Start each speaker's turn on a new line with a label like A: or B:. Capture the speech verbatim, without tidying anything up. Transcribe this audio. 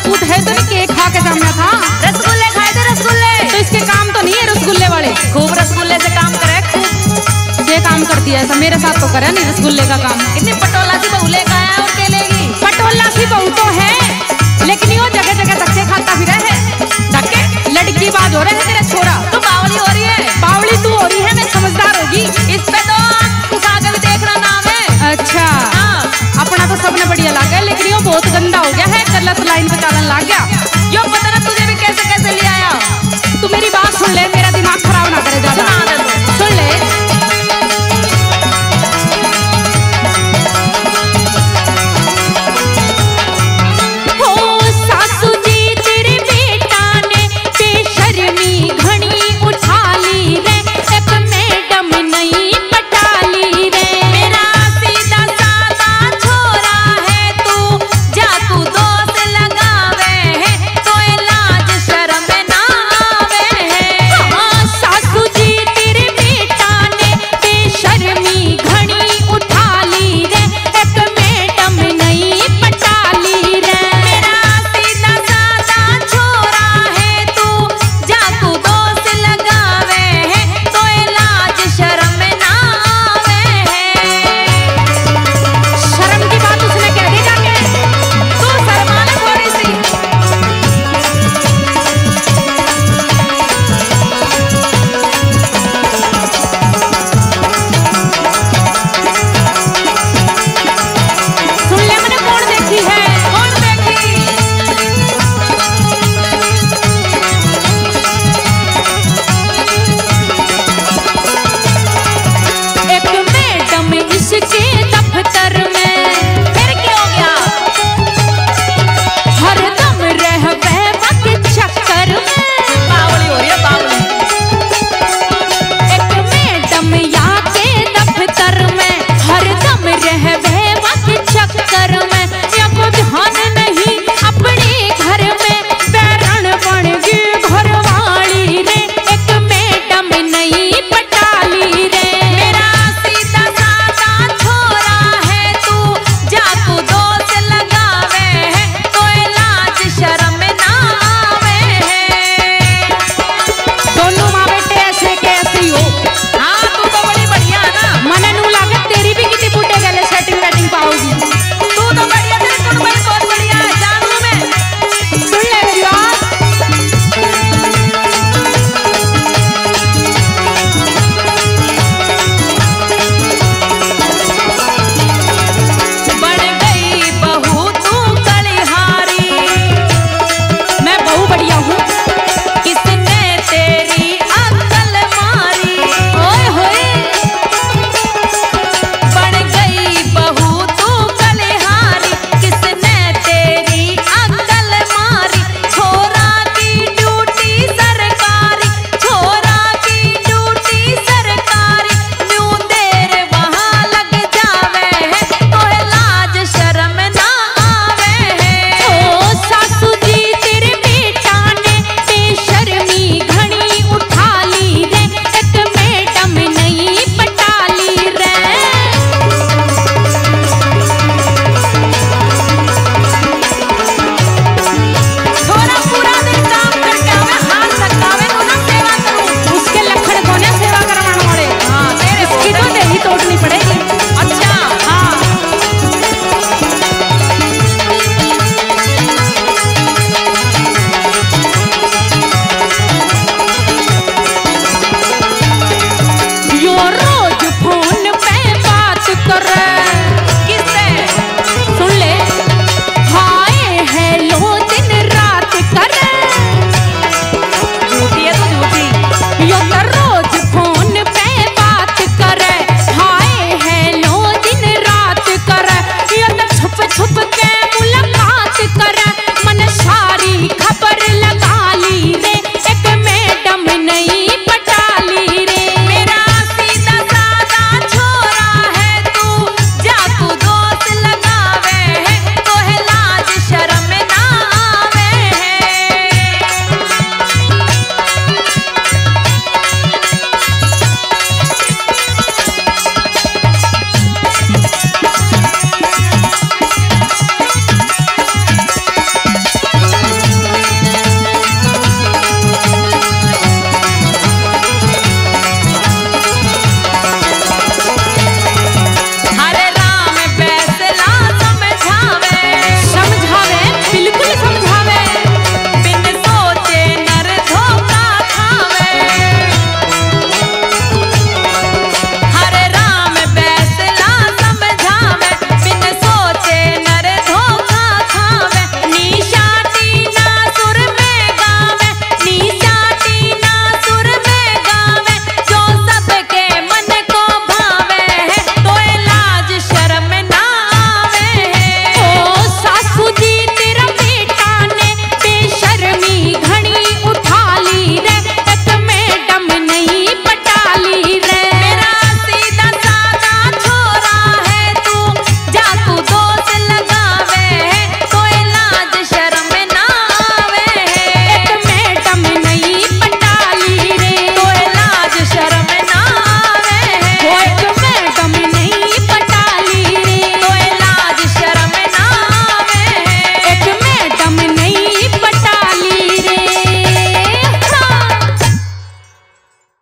A: कपूत है तो नहीं केक खा के जमना था।
B: रसगुल्ले खाए थे रसगुल्ले।
A: तो इसके काम तो नहीं है रसगुल्ले वाले।
B: खूब रसगुल्ले से काम करे खूब।
A: ये काम करती है ऐसा, मेरे साथ तो करे नहीं रसगुल्ले का काम।
B: इतनी पटोला सी बहू लेकर आया और के लेगी।
A: पटोला सी बहू तो है लेकिन वो जगह जगह धक्के खाता फिर है।
B: धक्के
A: लड़की बाज हो रहे हैं तेरा छोरा।